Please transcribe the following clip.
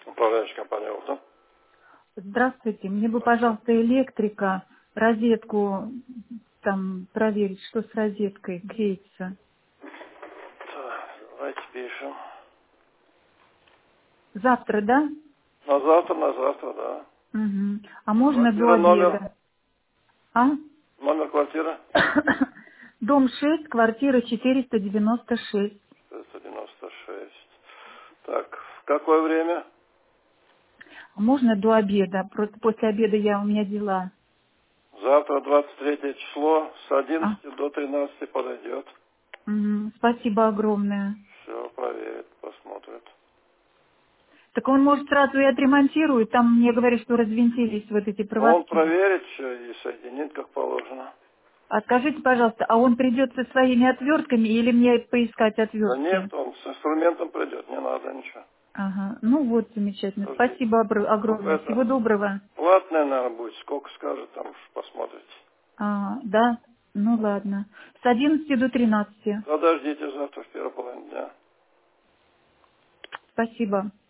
Управляющая компания «Авто». Здравствуйте. Мне бы, пожалуйста, электрика, розетку там проверить, что с розеткой греется. Так, давайте пишем. Завтра, да? На завтра, да. Угу. А можно до Квартира, обеда? А? номер квартиры Дом 6, квартира 496. 496. Так, в какое время? А можно до обеда? Просто после обеда у меня дела. Завтра 23 число с А? 11 до 13 подойдет. Спасибо огромное. Все, проверит, посмотрит. Так он, может, сразу и отремонтирует? Там мне говорят, что развинтились вот эти Но он проводки. проверит все и соединит, как положено. А скажите, пожалуйста, а он придет со своими отвертками или мне поискать Да отвертки? нет, он с инструментом придет, не надо ничего. Ага, ну вот, замечательно. Подождите. Спасибо Ну, огромное. Всего это доброго. платное, наверное, будет. Сколько скажет, там уж посмотрите. Да, ну ладно. С 11 до 13. Подождите завтра в первой половине дня. Спасибо.